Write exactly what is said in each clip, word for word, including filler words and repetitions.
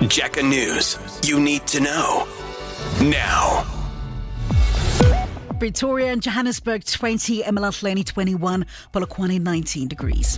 Jacker News. You need to know now. Pretoria and Johannesburg twenty, eMalahleni twenty-one, Polokwane nineteen degrees.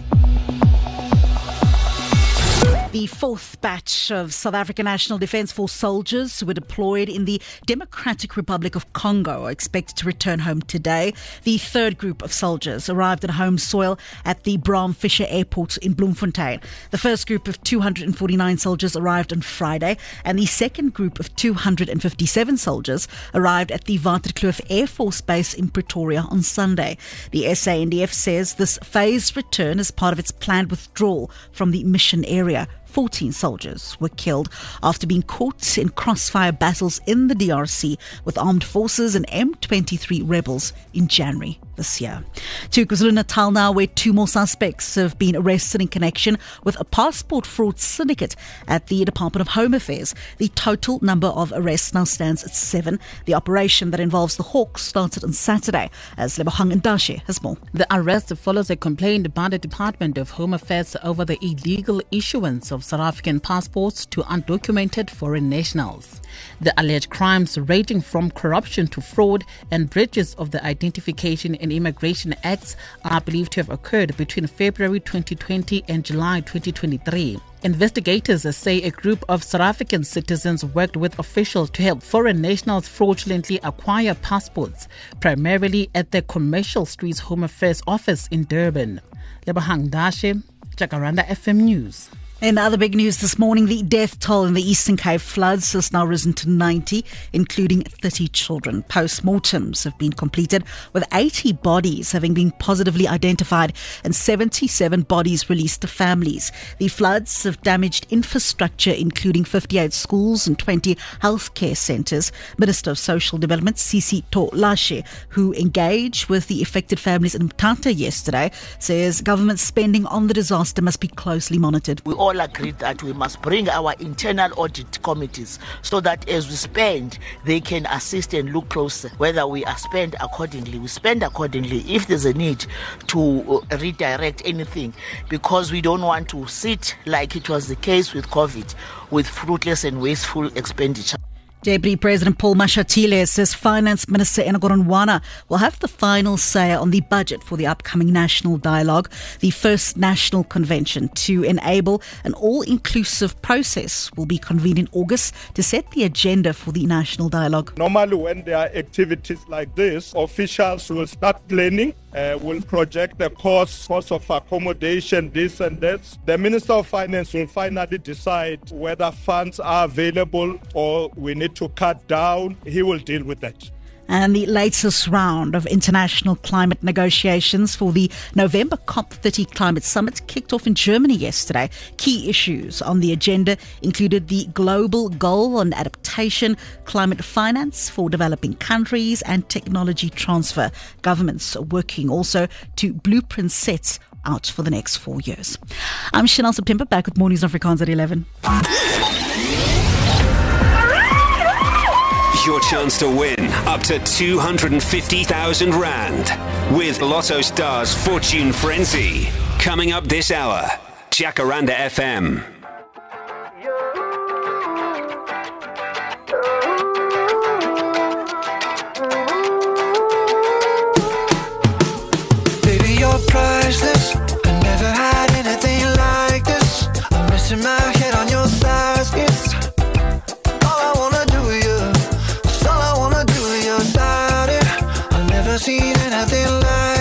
The fourth batch of South African National Defence Force soldiers who were deployed in the Democratic Republic of Congo are expected to return home today. The third group of soldiers arrived at home soil at the Bram Fischer Airport in Bloemfontein. The first group of two hundred forty-nine soldiers arrived on Friday, and the second group of two hundred fifty-seven soldiers arrived at the Waterkloof Air Force Base in Pretoria on Sunday. The S A N D F says this phased return is part of its planned withdrawal from the mission area. fourteen soldiers were killed after being caught in crossfire battles in the D R C with armed forces and M twenty-three rebels in January this year. To KwaZulu-Natal now, where two more suspects have been arrested in connection with a passport fraud syndicate at the Department of Home Affairs. The total number of arrests now stands at seven. The operation that involves the Hawks started on Saturday, as Lebohang Ndashe has more. The arrest follows a complaint by the Department of Home Affairs over the illegal issuance of South African passports to undocumented foreign nationals. The alleged crimes, ranging from corruption to fraud and breaches of the Identification and Immigration Acts, are believed to have occurred between February twenty twenty and July twenty twenty-three. Investigators say a group of South African citizens worked with officials to help foreign nationals fraudulently acquire passports, primarily at the Commercial Streets Home Affairs office in Durban. Lebohang Ndashe, Jacaranda F M News. In other big news this morning, the death toll in the Eastern Cape floods has now risen to ninety, including thirty children. Post-mortems have been completed, with eighty bodies having been positively identified and seventy-seven bodies released to families. The floods have damaged infrastructure, including fifty-eight schools and twenty healthcare centres. Minister of Social Development, Sisi Tolashe, who engaged with the affected families in Mthatha yesterday, says government spending on the disaster must be closely monitored. We all agreed that we must bring our internal audit committees so that as we spend, they can assist and look closer whether we are spent accordingly. We spend accordingly if there's a need to redirect anything, because we don't want to sit like it was the case with COVID, with fruitless and wasteful expenditure. Deputy President Paul Mashatile says Finance Minister Enoch Godongwana will have the final say on the budget for the upcoming National Dialogue, the first national convention to enable an all-inclusive process will be convened in August to set the agenda for the National Dialogue. Normally when there are activities like this, officials will start planning, uh, will project the cost, cost of accommodation, this and that. The Minister of Finance will finally decide whether funds are available or we need to cut down. He will deal with that. And the latest round of international climate negotiations for the November COP thirty Climate Summit kicked off in Germany yesterday. Key issues on the agenda included the global goal on adaptation, climate finance for developing countries, and technology transfer. Governments are working also to blueprint sets out for the next four years. I'm Chanel September, back with Mornings Afrikaans at eleven. Your chance to win up to two hundred fifty thousand rand with Lotto Stars Fortune Frenzy. Coming up this hour, Jacaranda F M. Baby, you're priceless. I never had anything like this. I'm resting my head on your thighs. It's all I wanna do, yeah. All I wanna do, your body. I've never seen anything like